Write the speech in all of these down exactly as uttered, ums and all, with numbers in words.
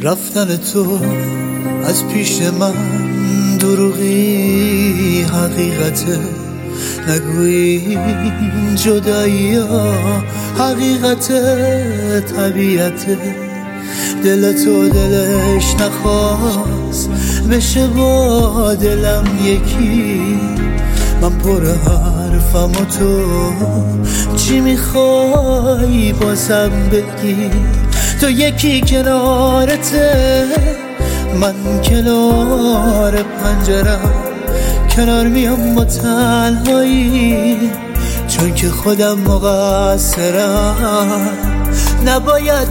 رفتن تو از پیش من دروغی حقیقته، نگویی جدایی ها حقیقته، طبیعته. دل تو دلش نخواست بشه با دلم یکی، من پر حرفم و تو چی میخوای بازم بگی؟ تو یکی کنارته، من کنار پنجرم، کنار میام با تنهایی، چون که خودم مقصرم. نباید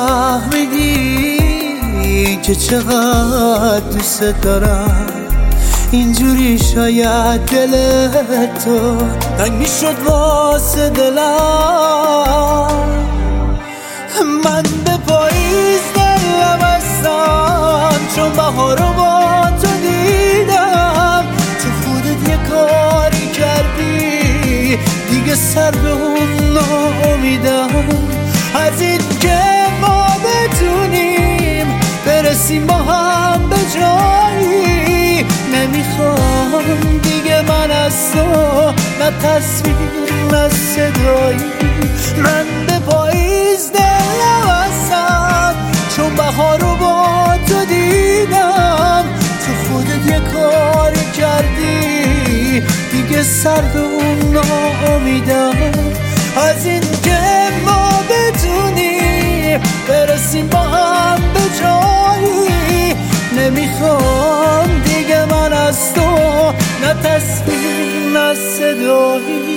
میفهمیدی که چقدر دوست دارم، اینجوری شاید دل تو تنگ میشد واسه دلم. من به پاییز دلم هستم، چون بهارو با تو دیدم. تو خودت یه کاری کردی دیگه سر به اون ناامیدم. از این که ما بتونیم برسیم با هم به جایی، نمیخوام دیگه من از تو نه تصویر نه صدایی. من به پاییز دلم هستم، چون بهارو با تو دیدم. تو خودت یه کاری کردی دیگه سر به اون ناامیدم. از این که ما بتونیم برسیم با هم به جایی، نمیخوام دیگه من از تو نه تصویر نه صدایی.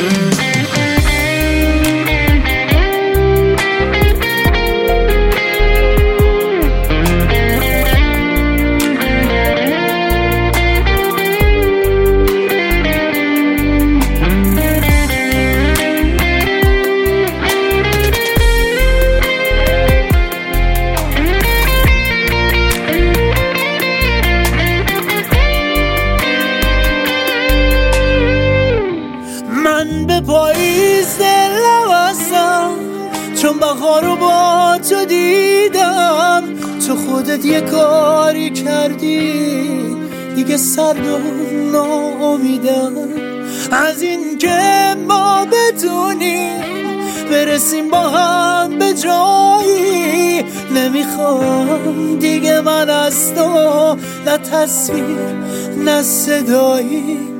من به پاییز دلم هستم، چون بهارو با تو دیدم. تو خودت یه کاری کردی دیگه سرد و ناامیدم. از این که ما بتونیم برسیم با هم به جایی، نمیخوام دیگه من از تو نه تصویر نه صدایی.